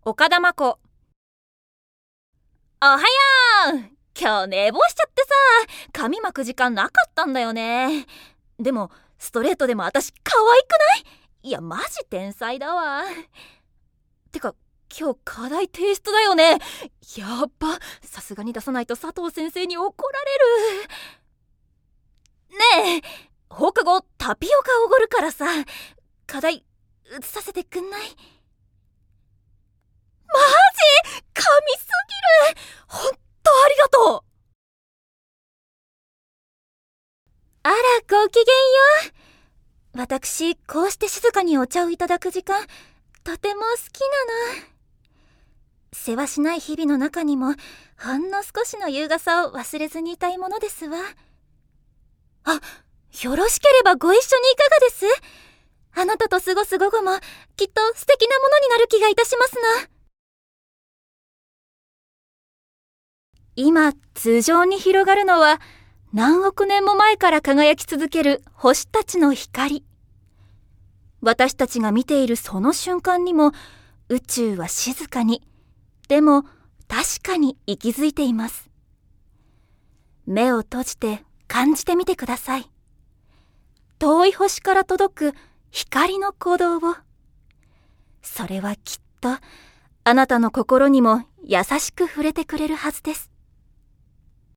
岡田真子。おはよう。今日寝坊しちゃってさ、髪巻く時間なかったんだよね。でもストレートでも私可愛くない？いやマジ天才だわ。てか今日課題提出だよね。やっば、さすがに出さないと佐藤先生に怒られる。ねえ、放課後タピオカおごるからさ、課題移させてくんない？マジ神すぎる。ほんとありがとう。あら、ごきげんよう。私こうして静かにお茶をいただく時間とても好きなの。せわしない日々の中にもほんの少しの優雅さを忘れずにいたいものですわ。あ、よろしければご一緒にいかがです？あなたと過ごす午後もきっと素敵なものになる気がいたしますの。今頭上に広がるのは何億年も前から輝き続ける星たちの光。私たちが見ているその瞬間にも宇宙は静かに、でも確かに息づいています。目を閉じて感じてみてください。遠い星から届く光の鼓動を。それはきっとあなたの心にも優しく触れてくれるはずです。